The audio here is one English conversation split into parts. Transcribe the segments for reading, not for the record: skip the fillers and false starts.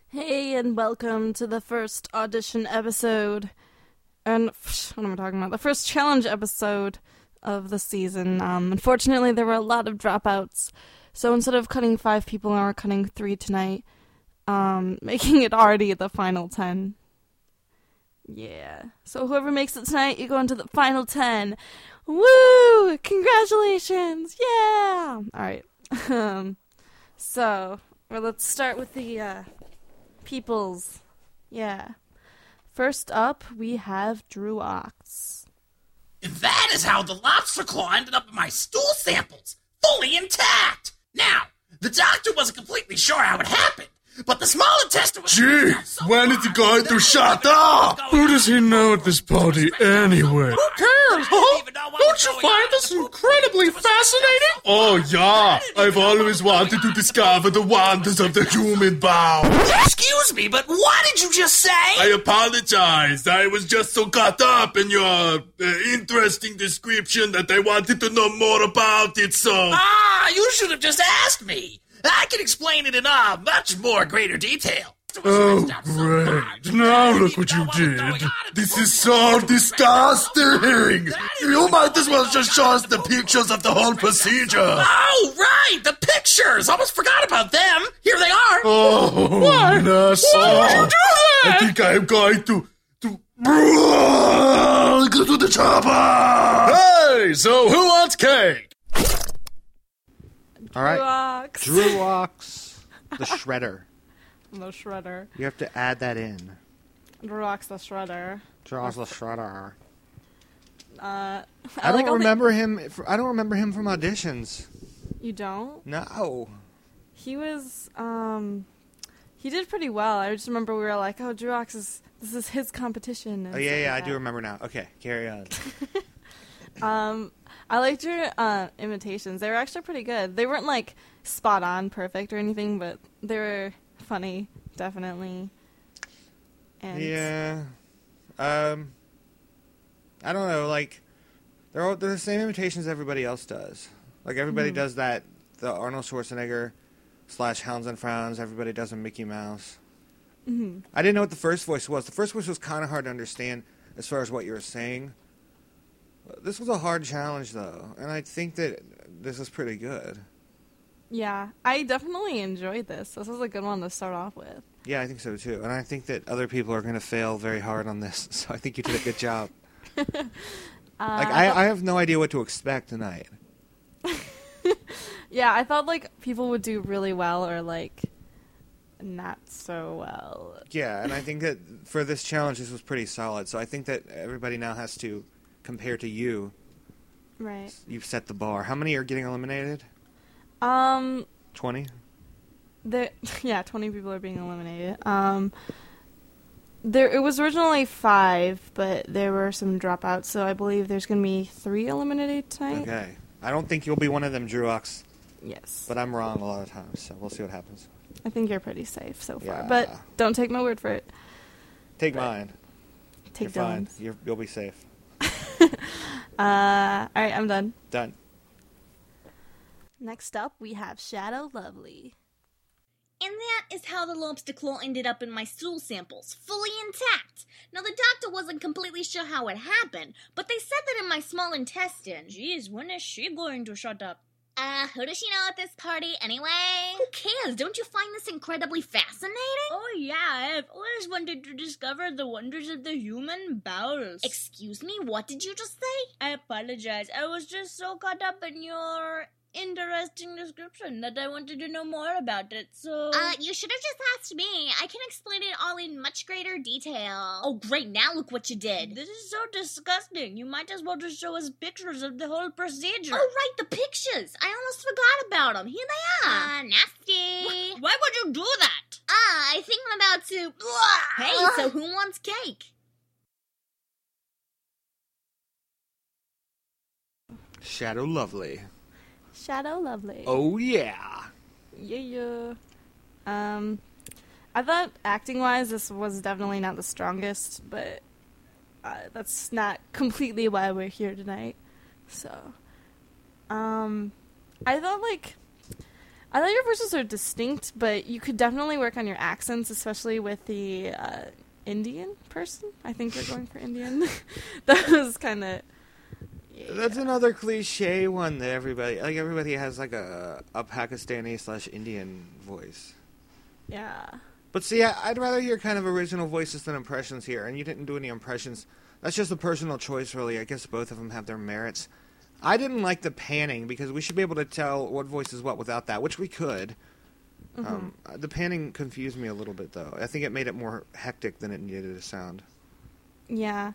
Hey, and welcome to the first audition episode. And what am I talking about? The first challenge episode of the season. Unfortunately, there were a lot of dropouts. So instead of cutting 5 people, we're cutting 3 tonight. Making it already the final 10. Yeah. So whoever makes it tonight, you go into the final 10. Woo! Congratulations! Yeah! Alright. Let's start with the, peoples. Yeah. First up, we have Drew Ox. That is how the lobster claw ended up in my stool samples, fully intact. Now, the doctor wasn't completely sure how it happened, but the small intestine was... Gee, when is he going to shut up? Who does he know at this party anyway? Who cares, huh? Don't you find this incredibly fascinating? Oh, yeah. I've always wanted to discover the wonders of the human bowel. Excuse me, but what did you just say? I apologize. I was just so caught up in your interesting description that I wanted to know more about it, so... You should have just asked me. I can explain it in much more greater detail. Oh, great. Now look what you did. This is so disgusting. You might as well just show us the pictures of the whole procedure. Oh, right, the pictures. Almost forgot about them. Here they are. Oh, What? Nessa. Why would you do that? I think I'm going to go to the chopper. Hey, so who wants cake? All right. Ox. Drew Ox, the shredder. The Shredder. You have to add that in. Drew Ox the Shredder. Drew Ox, the shredder. I don't remember him. I don't remember him from auditions. You don't? No. He was, he did pretty well. I just remember we were like, oh, Drew Ox this is his competition. And Oh yeah, stuff I like do that. remember now. Okay, carry on. I liked your imitations. They were actually pretty good. They weren't like spot on perfect or anything, but they were funny, definitely. And Yeah. I don't know. Like, they're the same imitations everybody else does. Like everybody does that. The Arnold Schwarzenegger / Hounds and Frowns. Everybody does a Mickey Mouse. Mm-hmm. I didn't know what the first voice was. The first voice was kind of hard to understand as far as what you were saying. This was a hard challenge, though, and I think that this is pretty good. Yeah, I definitely enjoyed this. This was a good one to start off with. Yeah, I think so, too. And I think that other people are going to fail very hard on this, so I think you did a good job. I have no idea what to expect tonight. Yeah, I thought like people would do really well or like not so well. Yeah, and I think that for this challenge, this was pretty solid. So I think that everybody now has to compare to you. Right. You've set the bar. How many are getting eliminated? 20? 20 people are being eliminated. It was originally 5, but there were some dropouts, so I believe there's going to be 3 eliminated tonight. Okay. I don't think you'll be one of them, Drew Ox, Yes. but I'm wrong a lot of times, so we'll see what happens. I think you're pretty safe so far, Yeah. but don't take my word for it. Take But- mine. Take You're fine. Dylan's. You'll be safe. Alright, I'm done. Done. Next up, we have Shadow Lovely. And that is how the lobster claw ended up in my stool samples, fully intact. Now, the doctor wasn't completely sure how it happened, but they said that in my small intestine. Jeez, when is she going to shut up? Who does she know at this party anyway? Who cares? Don't you find this incredibly fascinating? Oh yeah, I've always wanted to discover the wonders of the human bowels. Excuse me, what did you just say? I apologize. I was just so caught up in your interesting description that I wanted to know more about it, so... You should have just asked me. I can explain it all in much greater detail. Oh, great, now look what you did. This is so disgusting. You might as well just show us pictures of the whole procedure. Oh, right, the pictures. I almost forgot about them. Here they are. Nasty. Why would you do that? I think I'm about to... Hey, so who wants cake? Shadow Lovely. Shadow Lovely. Oh, yeah. Yeah. I thought acting-wise this was definitely not the strongest, but that's not completely why we're here tonight. So, I thought, like, I thought your voices are distinct, but you could definitely work on your accents, especially with the Indian person. I think you're going for Indian. That was kind of... Yeah. That's another cliche one that everybody has like a Pakistani/Indian voice. Yeah. But see, I'd rather hear kind of original voices than impressions here, and you didn't do any impressions. That's just a personal choice, really. I guess both of them have their merits. I didn't like the panning, because we should be able to tell what voice is what without that, which we could. The panning confused me a little bit, though. I think it made it more hectic than it needed to sound. Yeah.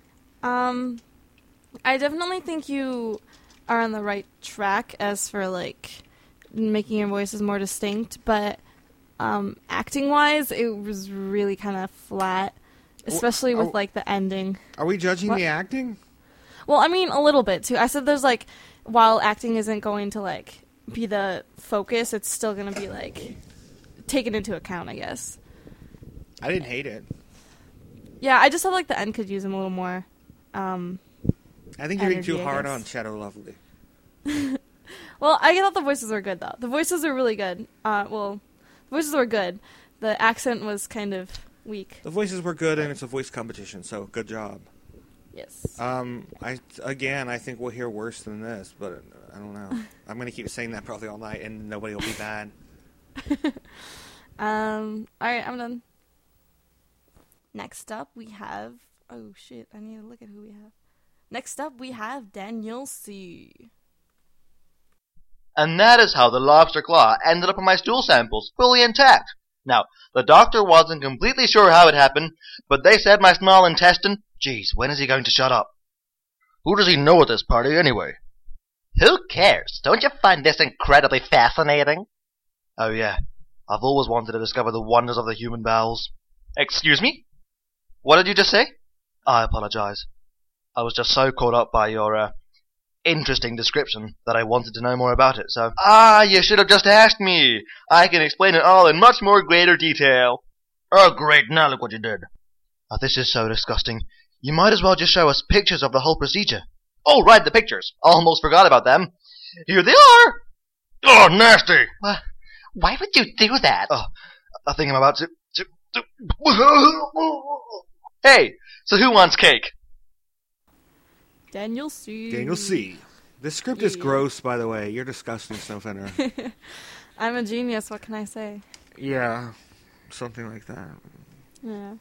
I definitely think you are on the right track as for, like, making your voices more distinct, but acting-wise, it was really kind of flat, especially with, like, the ending. Are we judging the acting? Well, I mean, a little bit, too. I said there's, like, while acting isn't going to, like, be the focus, it's still going to be, like, taken into account, I guess. I didn't hate it. Yeah, I just felt like the end could use him a little more, I think you're being energy, too I hard guess. on Shadow Lovely. Well, I thought the voices were good, though. The voices are really good. The voices were good. The accent was kind of weak. The voices were good, and it's a voice competition, so good job. Yes. I think we'll hear worse than this, but I don't know. I'm going to keep saying that probably all night, and nobody will be bad. Alright, I'm done. Next up, we have... Oh, shit, I need to look at who we have. Next up, we have Daniel C. And that is how the lobster claw ended up in my stool samples, fully intact. Now, the doctor wasn't completely sure how it happened, but they said my small intestine... Geez, when is he going to shut up? Who does he know at this party, anyway? Who cares? Don't you find this incredibly fascinating? Oh yeah, I've always wanted to discover the wonders of the human bowels. Excuse me? What did you just say? I apologize. I was just so caught up by your, interesting description that I wanted to know more about it, so... you should have just asked me! I can explain it all in much more greater detail. Oh great, now look what you did. Oh, this is so disgusting. You might as well just show us pictures of the whole procedure. Oh, right, the pictures. Almost forgot about them. Here they are! Oh, nasty! Why would you do that? Oh, I think I'm about to... Hey, so who wants cake? Daniel C. Daniel C. This script is gross, by the way. You're disgusting, Snowfender. I'm a genius, what can I say? Yeah, something like that. Yeah.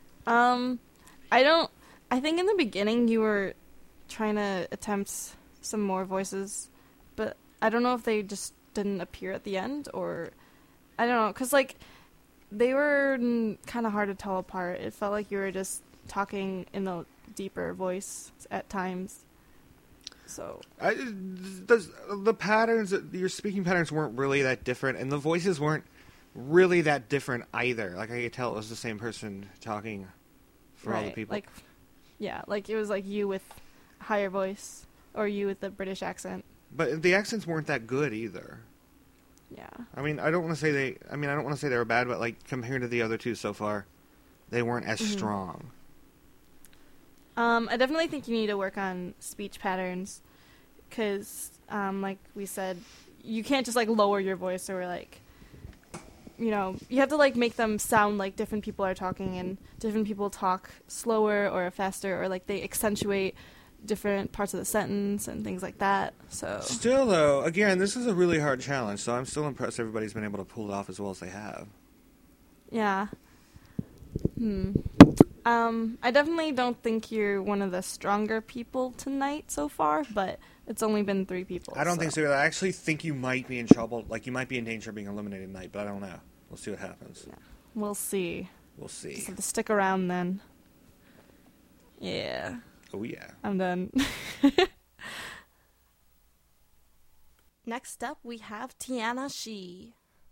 I think in the beginning you were trying to attempt some more voices, but I don't know if they just didn't appear at the end, or I don't know, because, like, they were kind of hard to tell apart. It felt like you were just talking in a deeper voice at times. So the patterns, your speaking patterns weren't really that different, and the voices weren't really that different either. Like, I could tell it was the same person talking for all the people. Like, yeah, like it was like you with a higher voice, or you with the British accent. But the accents weren't that good either. Yeah. I mean, I don't want to say they were bad, but, like, compared to the other two so far, they weren't as strong. I definitely think you need to work on speech patterns, because, like we said, you can't just, like, lower your voice, or, like, you know, you have to, like, make them sound like different people are talking, and different people talk slower or faster, or, like, they accentuate different parts of the sentence and things like that. So still, though, again, this is a really hard challenge, so I'm still impressed everybody's been able to pull it off as well as they have. Yeah. I definitely don't think you're one of the stronger people tonight so far, but it's only been 3 people. I don't think so. I actually think you might be in trouble. Like, you might be in danger of being eliminated tonight, but I don't know. We'll see what happens. Yeah. We'll see. We'll see. Just have to stick around then. Yeah. Oh, yeah. I'm done. Next up, we have Tiana Shi.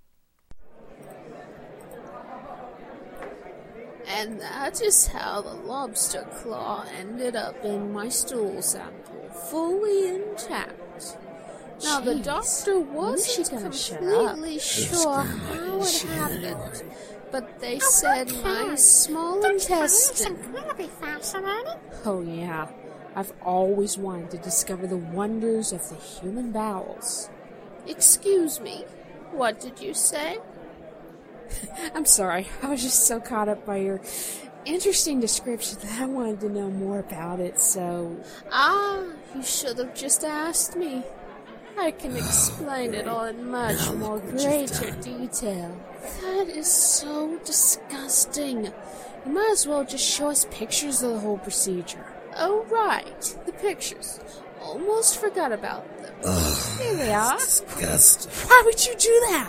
And that is how the lobster claw ended up in my stool sample, fully intact. Now, the doctor wasn't completely sure how it happened, but they said my small intestine... Oh yeah, I've always wanted to discover the wonders of the human bowels. Excuse me, What did you say? I'm sorry. I was just so caught up by your interesting description that I wanted to know more about it, so... You should have just asked me. I can explain it all in much more greater detail. That is so disgusting. You might as well just show us pictures of the whole procedure. Oh, right. The pictures. Almost forgot about them. Here they are. Disgusting. Why would you do that?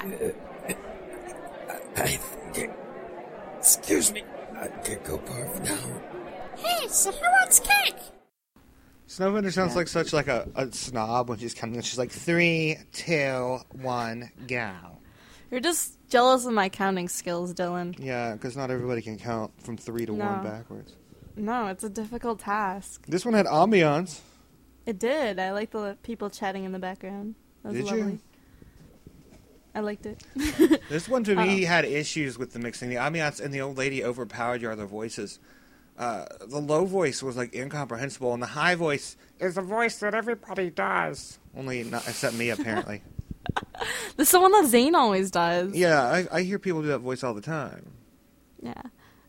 Excuse me. I could go barf now. Hey, so who wants cake? Snowbender sounds like such like a snob when she's coming in. She's like 3, 2, 1, go. You're just jealous of my counting skills, Dylan. Yeah, because not everybody can count from 3 to 1 backwards. No, it's a difficult task. This one had ambiance. It did. I liked the people chatting in the background. That was lovely. You? I liked it. This one to me had issues with the mixing. The ambiance and the old lady overpowered your other voices. The low voice was like incomprehensible, and the high voice is the voice that everybody does. Only not except me, apparently. This is the one that Zane always does. Yeah, I hear people do that voice all the time. Yeah.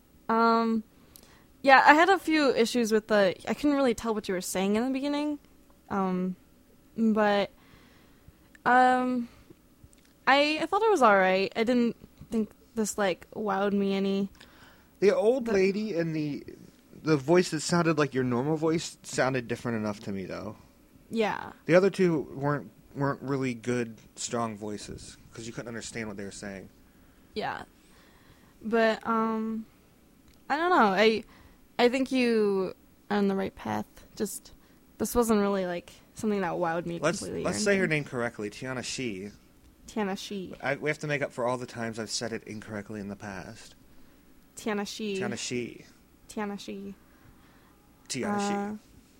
Yeah, I had a few issues with I couldn't really tell what you were saying in the beginning. But I thought it was alright. I didn't think this, wowed me any. The old lady and the voice that sounded like your normal voice sounded different enough to me, though. Yeah. The other two weren't really good, strong voices, because you couldn't understand what they were saying. Yeah. But, I don't know. I think you are on the right path. Just, this wasn't really, something that wowed me completely. Let's say her name correctly, Tiana Shi. Tiana Shi. We have to make up for all the times I've said it incorrectly in the past. Tiana Shi. Tiana Shi. Tiana Shi. Tiana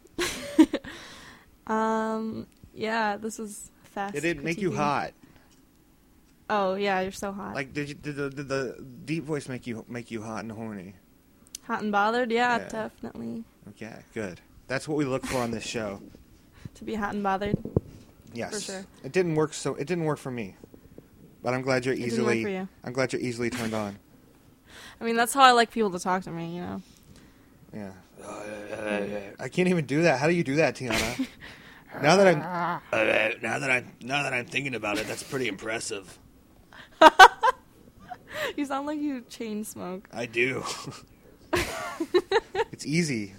Shi. Yeah, this was fast. It didn't make you hot. Oh yeah, you're so hot. Did the deep voice make you hot and horny? Hot and bothered? Yeah, definitely. Okay, good. That's what we look for on this show. To be hot and bothered. Yes. For sure. It didn't work for me. But I'm glad you're easily. It didn't work for you. I'm glad you're easily turned on. I mean, that's how I like people to talk to me, you know. Yeah. I can't even do that. How do you do that, Tiana? Now that I'm thinking about it, that's pretty impressive. You sound like you chain smoke. I do. It's easy.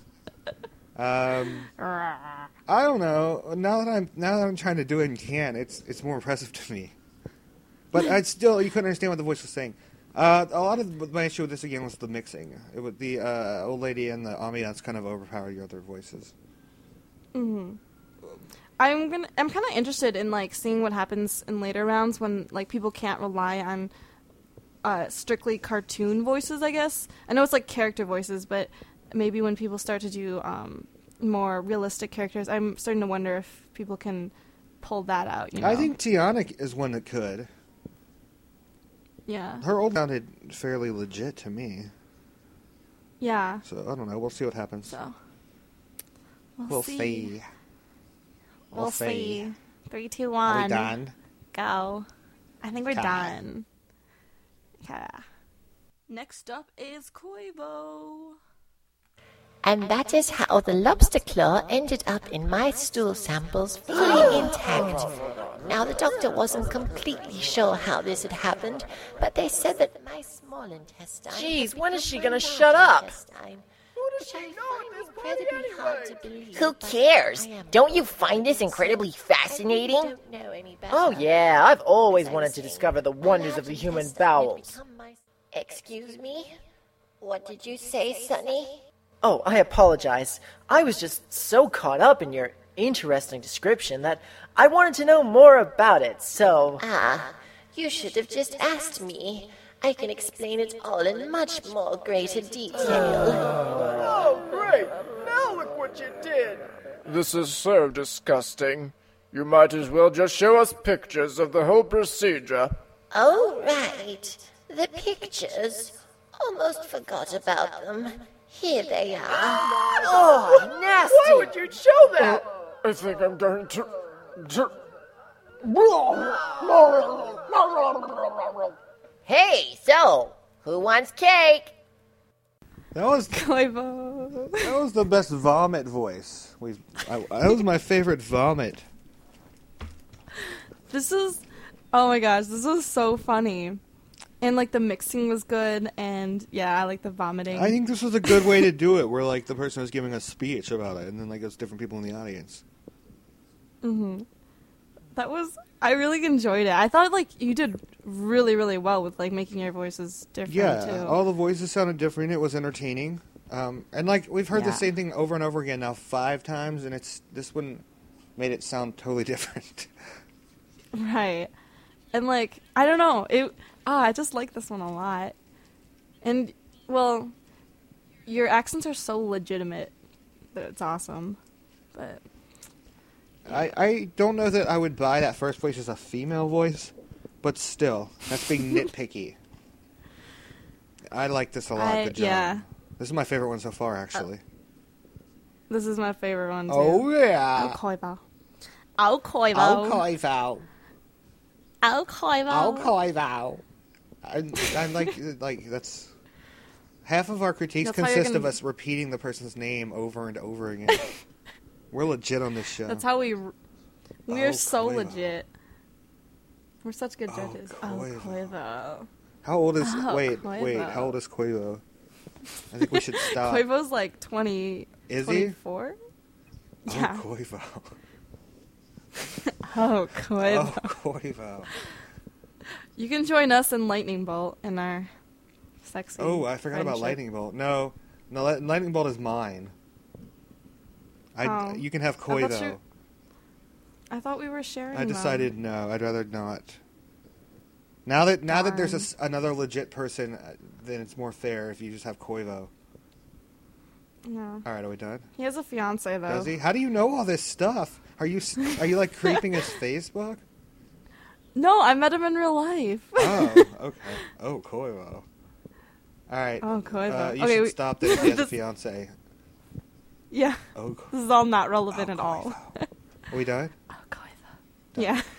I don't know. Now that I'm trying to do it and can, it's more impressive to me. But you couldn't understand what the voice was saying. A lot of my issue with this again was the mixing. It was the old lady and the ambiance kind of overpowered your other voices. Mm-hmm. I'm kind of interested in seeing what happens in later rounds when people can't rely on strictly cartoon voices. I guess I know it's character voices, but maybe when people start to do more realistic characters, I'm starting to wonder if people can pull that out. You know? I think Tiana is one that could. Yeah. Her old sounded fairly legit to me. Yeah. So, I don't know. We'll see what happens. So. We'll see. We'll see. 3, 2, 1. Are we done? Go. I think we're done. Yeah. Next up is Koivo. And that is how the lobster claw ended up in my stool samples fully intact. Now, the doctor wasn't completely sure how this had happened, but they said that my small intestine... Jeez, when is she gonna shut up? Incredibly hard to believe. Who cares? Don't you find this incredibly fascinating? Oh yeah, I've always wanted to discover the wonders of the human bowels. Excuse me? What did you say, Sonny? Oh, I apologize. I was just so caught up in your interesting description that I wanted to know more about it, so... You should have just asked me. I can explain it all in much more greater detail. Oh, great! Now look what you did! This is so disgusting. You might as well just show us pictures of the whole procedure. Oh, right. The pictures. Almost forgot about them. Here they are. Oh, nasty! Why would you show that? I think I'm going to... Hey, so, who wants cake? That was Koivo. That was the best vomit voice. That was my favorite vomit. Oh my gosh, this was so funny. And, like, the mixing was good, and, yeah, I like the vomiting. I think this was a good way to do it, where, like, the person was giving a speech about it, and then, like, it was different people in the audience. I really enjoyed it. I thought, like, you did really, really well with, like, making your voices different, too. All the voices sounded different. It was entertaining. And, like, we've heard the same thing over and over again now 5 times, and this one made it sound totally different. Right. And, like, I don't know. I just like this one a lot. And, well, your accents are so legitimate that it's awesome. But I don't know that I would buy that first voice as a female voice, but still, that's being nitpicky. I like this a lot. Good job. Yeah. This is my favorite one so far, actually. This is my favorite one, too. Oh, yeah. Oh, Koivo. Oh, Koivo. Oh, Koivo. Oh, Koivo. Oh, Koivo. I'm like, that's... Half of our critiques consist of us repeating the person's name over and over again. We're legit on this show. That's how we are so legit. We're such good judges. Oh, Koivo. How old is... Koivo. Wait, how old is Koivo? I think we should stop. Koivo's like 20... Is 24? He? Yeah. Oh, Koivo. Oh, Koivo. Oh, Koivo. You can join us in Lightning Bolt in our sexy... Oh, I forgot about Lightning Bolt. No, Lightning Bolt is mine. You can have Koivo. I thought we were sharing I decided no, I'd rather not. Now that there's another legit person, then it's more fair if you just have Koivo. No. All right, are we done? He has a fiance though. Does he? How do you know all this stuff? Are you like creeping his Facebook? No, I met him in real life. Oh, okay. Oh, Koivo. All right. Oh, Koivo. You should stop that he has a fiance. Yeah. Oh, this is all not relevant at all. Are we done? Oh, Koivo. Yeah.